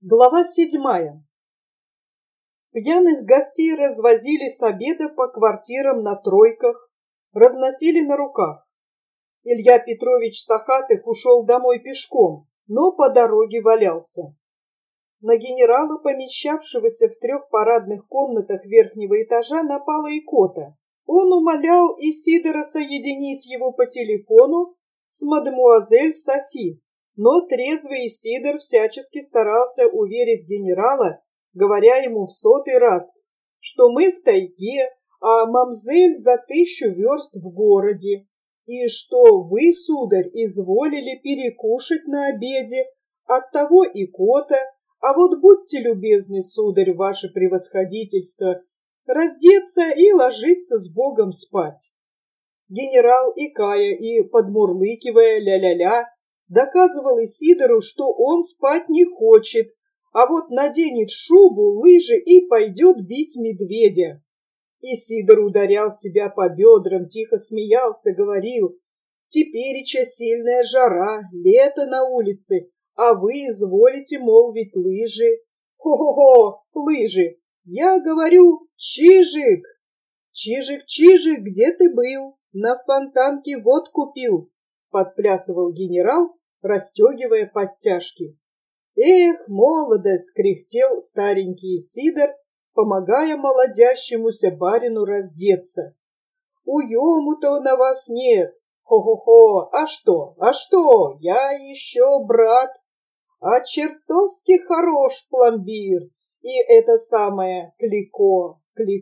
Глава 7. Пьяных гостей развозили с обеда по квартирам на тройках, разносили на руках. Илья Петрович Сахатых ушел домой пешком, но по дороге валялся. На генерала, помещавшегося в 3 парадных комнатах верхнего этажа, напала икота. Он умолял Исидора соединить его по телефону с мадемуазель Софи. Но трезвый Исидор всячески старался уверить генерала, говоря ему в 100-й раз, что мы в тайге, а мамзель за 1000 верст в городе, и что вы, сударь, изволили перекушать на обеде, оттого икота, а вот будьте любезны, сударь, ваше превосходительство, раздеться и ложиться с Богом спать. Генерал, икая и подмурлыкивая ля-ля-ля, доказывал Исидору, что он спать не хочет, а вот наденет шубу, лыжи и пойдет бить медведя. Исидор ударял себя по бедрам, тихо смеялся, говорил: «Тепереча сильная жара, лето на улице, а вы изволите молвить лыжи. Хо-хо-хо, лыжи! Я говорю, Чижик! Чижик, Чижик, где ты был? На Фонтанке водку пил!» Подплясывал генерал, расстегивая подтяжки. «Эх, молодость!» — кряхтел старенький Исидор, помогая молодящемуся барину раздеться. «Уему-то на вас нет! Хо-хо-хо! А что? Я еще брат! А чертовски хорош пломбир! И это самое Клико!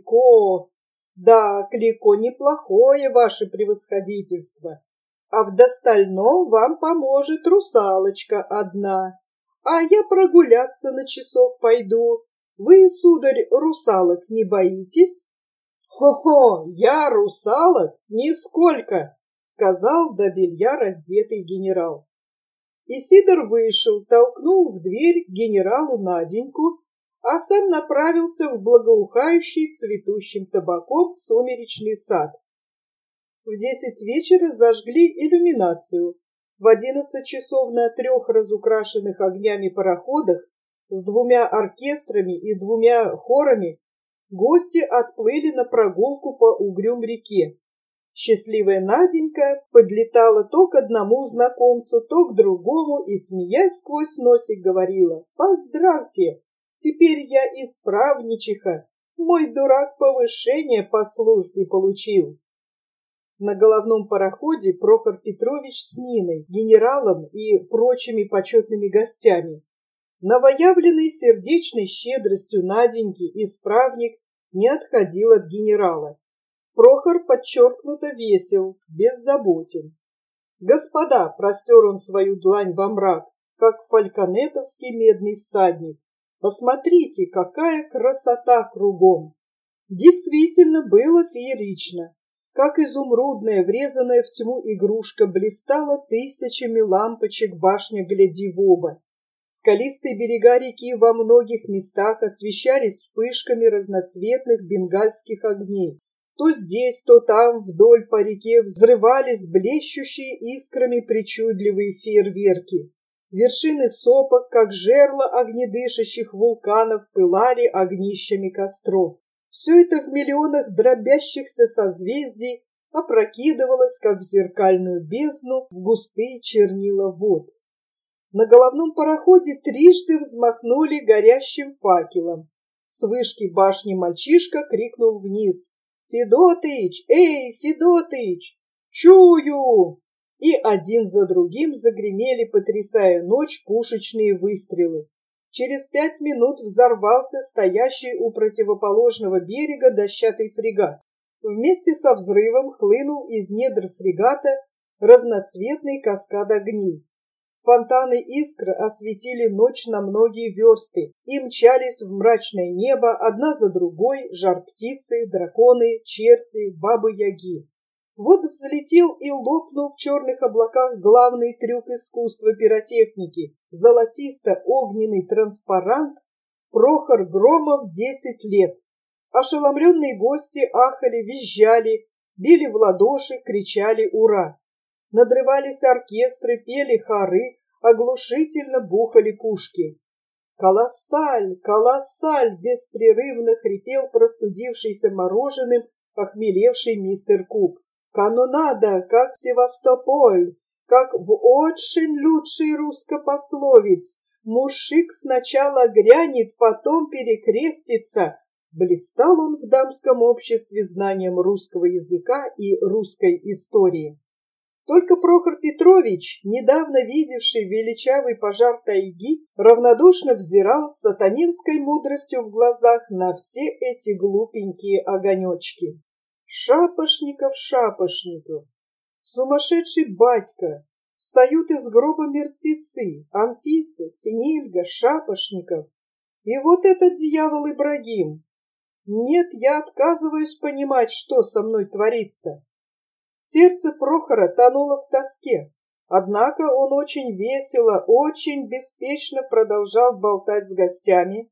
Да, Клико неплохое, ваше превосходительство! А в достальном вам поможет русалочка одна. А я прогуляться на часок пойду. Вы, сударь, русалок не боитесь?» «Хо-хо, я русалок? Нисколько!» — сказал до белья раздетый генерал. Исидор вышел, толкнул в дверь генералу Наденьку, а сам направился в благоухающий цветущим табаком сумеречный сад. В 10 вечера зажгли иллюминацию. В 11 часов на 3 разукрашенных огнями пароходах с 2 оркестрами и 2 хорами гости отплыли на прогулку по Угрюм-реке. Счастливая Наденька подлетала то к одному знакомцу, то к другому и, смеясь сквозь носик, говорила: «Поздравьте, теперь я исправничиха, мой дурак повышение по службе получил». На головном пароходе Прохор Петрович с Ниной, генералом и прочими почетными гостями. Новоявленный сердечной щедростью Наденьки исправник не отходил от генерала. Прохор подчеркнуто весел, беззаботен. «Господа!» — простер он свою длань во мрак, как фальконетовский медный всадник. «Посмотрите, какая красота кругом!» Действительно было феерично. Как изумрудная, врезанная в тьму игрушка, блистала тысячами лампочек башня гляди в оба. Скалистые берега реки во многих местах освещались вспышками разноцветных бенгальских огней. То здесь, то там вдоль по реке взрывались блещущие искрами причудливые фейерверки. Вершины сопок, как жерла огнедышащих вулканов, пылали огнищами костров. Все это в миллионах дробящихся созвездий опрокидывалось, как в зеркальную бездну, в густые чернила вод. На головном пароходе трижды взмахнули горящим факелом. С вышки башни мальчишка крикнул вниз: «Федотыч! Эй, Федотыч! Чую!» И один за другим загремели, потрясая ночь, пушечные выстрелы. Через 5 минут взорвался стоящий у противоположного берега дощатый фрегат. Вместе со взрывом хлынул из недр фрегата разноцветный каскад огней. Фонтаны искр осветили ночь на многие версты и мчались в мрачное небо одна за другой жар-птицы, драконы, черти, бабы-яги. Вот взлетел и лопнул в черных облаках главный трюк искусства пиротехники — золотисто-огненный транспарант «Прохор Громов 10 лет». Ошеломленные гости ахали, визжали, били в ладоши, кричали «Ура!». Надрывались оркестры, пели хоры, оглушительно бухали пушки. «Колоссаль! Колоссаль!» беспрерывно хрипел простудившийся мороженым охмелевший мистер Куб. «Канонада, как в Севастополь, как в очень лучшей русско-пословиц. Мужик сначала грянет, потом перекрестится». Блистал он в дамском обществе знанием русского языка и русской истории. Только Прохор Петрович, недавно видевший величавый пожар тайги, равнодушно взирал с сатанинской мудростью в глазах на все эти глупенькие огонечки. Шапошников, Шапошников, сумасшедший батька, встают из гроба мертвецы, Анфиса, Синельга, Шапошников. И вот этот дьявол Ибрагим. Нет, я отказываюсь понимать, что со мной творится. Сердце Прохора тонуло в тоске, однако он очень весело, очень беспечно продолжал болтать с гостями.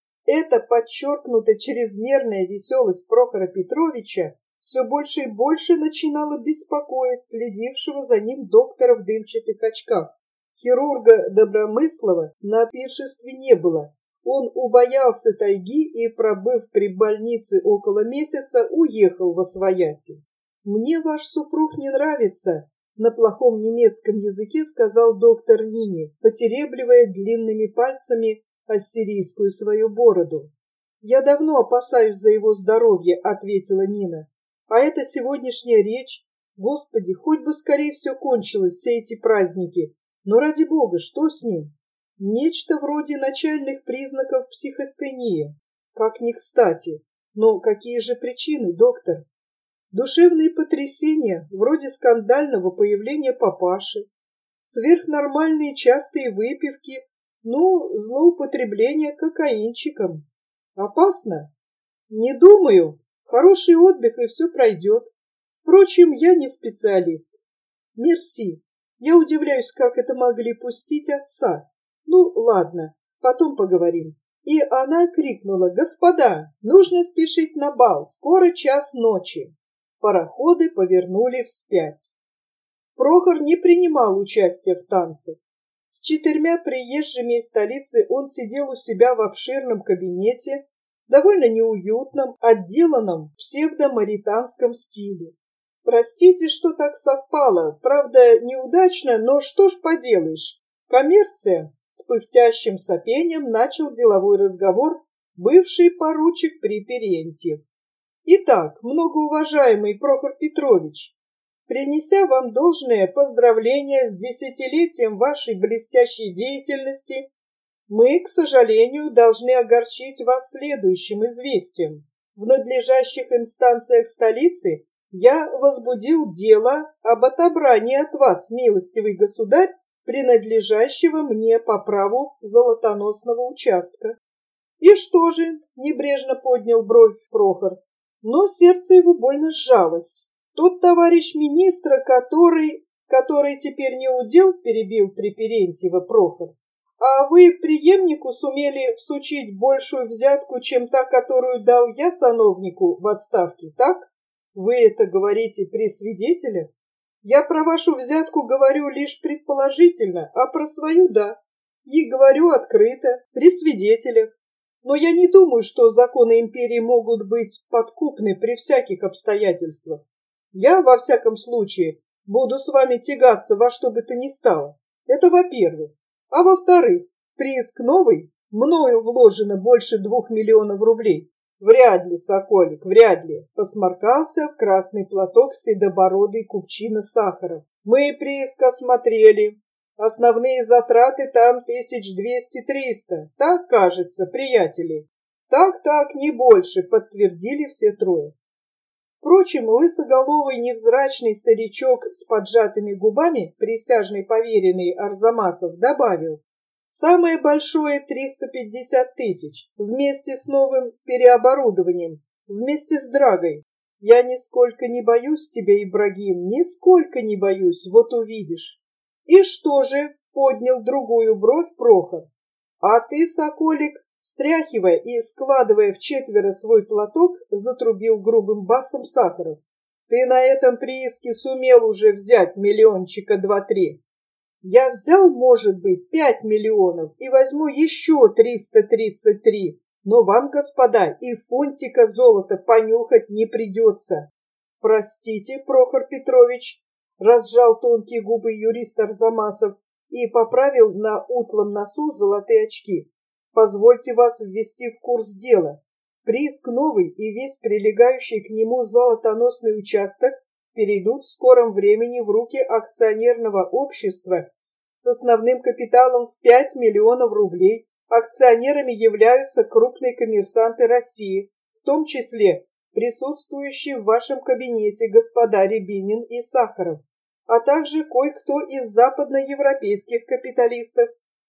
Эта подчеркнуто чрезмерная веселость Прохора Петровича все больше и больше начинала беспокоить следившего за ним доктора в дымчатых очках. Хирурга Добромыслова на пиршестве не было. Он убоялся тайги и, пробыв при больнице около месяца, уехал восвояси. «Мне ваш супруг не нравится», — на плохом немецком языке сказал доктор Нине, потеребливая длинными пальцами ассирийскую свою бороду. «Я давно опасаюсь за его здоровье», — ответила Нина. «А эта сегодняшняя речь, Господи, хоть бы скорее все кончилось, все эти праздники. Но ради Бога, что с ним? Нечто вроде начальных признаков психостении. Как ни кстати. Но какие же причины, доктор? Душевные потрясения, вроде скандального появления папаши, сверхнормальные частые выпивки, злоупотребление кокаинчиком. Опасно? Не думаю. Хороший отдых, и все пройдет. Впрочем, я не специалист. Мерси. Я удивляюсь, как это могли пустить отца. Ну, ладно, потом поговорим. И она крикнула: «Господа, нужно спешить на бал, скоро час ночи». Пароходы повернули вспять. Прохор не принимал участия в танце. С 4 приезжими из столицы он сидел у себя в обширном кабинете, довольно неуютном, отделанном в псевдомаританском стиле. Простите, что так совпало, правда, неудачно, но что ж поделаешь. Коммерция. С пыхтящим сопением начал деловой разговор бывший поручик Приперентьев. Итак, многоуважаемый Прохор Петрович, принеся вам должное поздравление с 10-летием вашей блестящей деятельности, мы, к сожалению, должны огорчить вас следующим известием. В надлежащих инстанциях столицы я возбудил дело об отобрании от вас, милостивый государь, принадлежащего мне по праву золотоносного участка. И что же? Небрежно поднял бровь Прохор. Но сердце его больно сжалось. Тот товарищ министра, который теперь не удел, перебил Приперентьева Прохор. А вы преемнику сумели всучить большую взятку, чем та, которую дал я сановнику в отставке, так? Вы это говорите при свидетелях? Я про вашу взятку говорю лишь предположительно, а про свою – да. И говорю открыто, при свидетелях. Но я не думаю, что законы империи могут быть подкупны при всяких обстоятельствах. Я, во всяком случае, буду с вами тягаться во что бы то ни стало. Это во-первых. А во-вторых, прииск новый, мною вложено больше 2 миллионов рублей. Вряд ли, Соколик, вряд ли, посморкался в красный платок седобородый купчина Сахаров. Мы прииск осмотрели. Основные затраты там 1200-300. Так, кажется, приятели. Так, не больше, подтвердили все трое. Впрочем, лысоголовый невзрачный старичок с поджатыми губами, присяжный поверенный Арзамасов, добавил: самое большое 350 тысяч, вместе с новым переоборудованием, вместе с драгой. Я нисколько не боюсь тебя, Ибрагим, нисколько не боюсь, вот увидишь. И что же? Поднял другую бровь Прохор. А ты, Соколик, встряхивая и складывая в четверо свой платок, затрубил грубым басом Сахаров. Ты на этом прииске сумел уже взять миллиончика 2-3. Я взял, может быть, 5 миллионов и возьму еще 333, но вам, господа, и фунтика золота понюхать не придется. Простите, Прохор Петрович, разжал тонкие губы юрист Арзамасов и поправил на утлом носу золотые очки. Позвольте вас ввести в курс дела. Прииск новый и весь прилегающий к нему золотоносный участок перейдут в скором времени в руки акционерного общества с основным капиталом в 5 миллионов рублей. Акционерами являются крупные коммерсанты России, в том числе присутствующие в вашем кабинете господа Рябинин и Сахаров, а также кое-кто из западноевропейских капиталистов.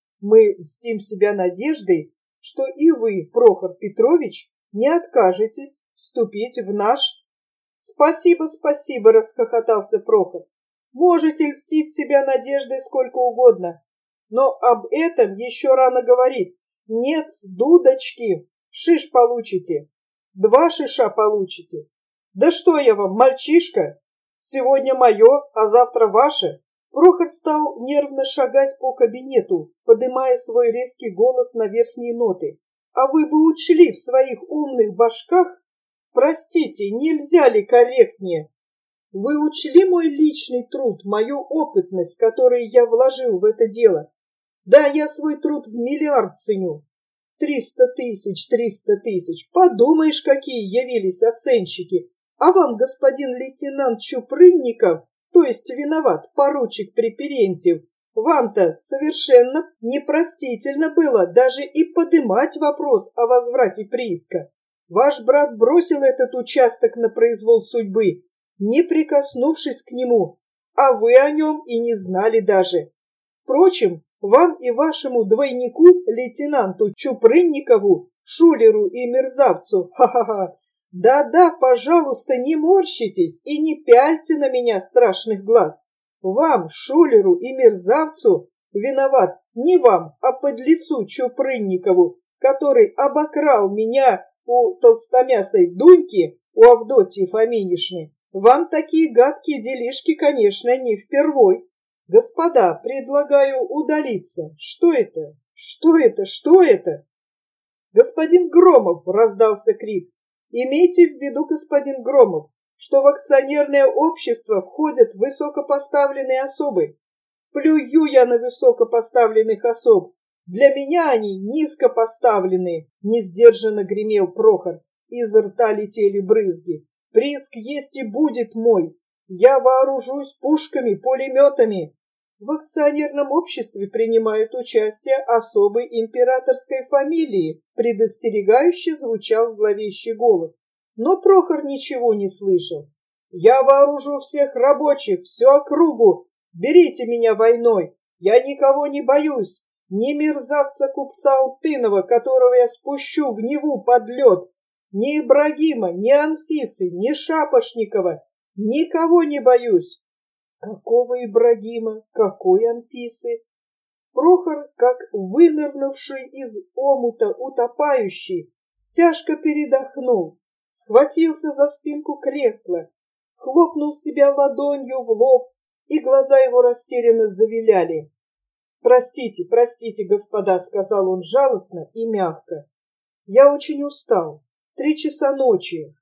Мы льстим себя надеждой, что и вы, Прохор Петрович, не откажетесь вступить в наш... Спасибо, спасибо, расхохотался Прохор. Можете льстить себя надеждой сколько угодно, но об этом еще рано говорить. Нет, дудочки, шиш получите. 2 шиша получите. Да что я вам, мальчишка? Сегодня мое, а завтра ваше. Прохор стал нервно шагать по кабинету, подымая свой резкий голос на верхние ноты. А вы бы учли в своих умных башках, простите, нельзя ли корректнее? Вы учли мой личный труд, мою опытность, которую я вложил в это дело? Да, я свой труд в миллиард ценю. 300 тысяч, 300 тысяч. Подумаешь, какие явились оценщики. А вам, господин лейтенант Чупрынников, то есть виноват поручик Препирентьев, вам-то совершенно непростительно было даже и подымать вопрос о возврате прииска. Ваш брат бросил этот участок на произвол судьбы, не прикоснувшись к нему, а вы о нем и не знали даже. Впрочем, вам и вашему двойнику, лейтенанту Чупрынникову, шулеру и мерзавцу, ха-ха-ха, да-да, пожалуйста, не морщитесь и не пяльте на меня страшных глаз. Вам, шулеру и мерзавцу, виноват не вам, а подлецу Чупрынникову, который обокрал меня у толстомясой Дуньки, у Авдотьи Фоминишны. Вам такие гадкие делишки, конечно, не впервой. Господа, предлагаю удалиться. Что это? Что это? Что это? Господин Громов, раздался крик. Имейте в виду, господин Громов, что в акционерное общество входят высокопоставленные особы. Плюю я на высокопоставленных особ. Для меня они низкопоставленные, несдержанно гремел Прохор. Из рта летели брызги. Прииск есть и будет мой. Я вооружусь пушками, пулеметами. В акционерном обществе принимают участие особы императорской фамилии, предостерегающе звучал зловещий голос. Но Прохор ничего не слышал. Я вооружу всех рабочих, всю округу. Берите меня войной. Я никого не боюсь. Ни мерзавца-купца Алтынова, которого я спущу в Неву под лед, ни Ибрагима, ни Анфисы, ни Шапошникова. Никого не боюсь. Какого Ибрагима? Какой Анфисы? Прохор, как вынырнувший из омута утопающий, тяжко передохнул, схватился за спинку кресла, хлопнул себя ладонью в лоб, и глаза его растерянно завиляли. «Простите, простите, господа», — сказал он жалостно и мягко. «Я очень устал. 3 часа ночи.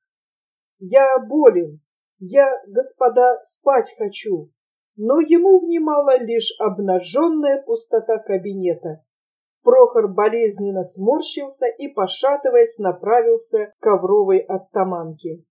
Я болен. Я, господа, спать хочу». Но ему внимала лишь обнаженная пустота кабинета. Прохор болезненно сморщился и, пошатываясь, направился к ковровой оттаманке.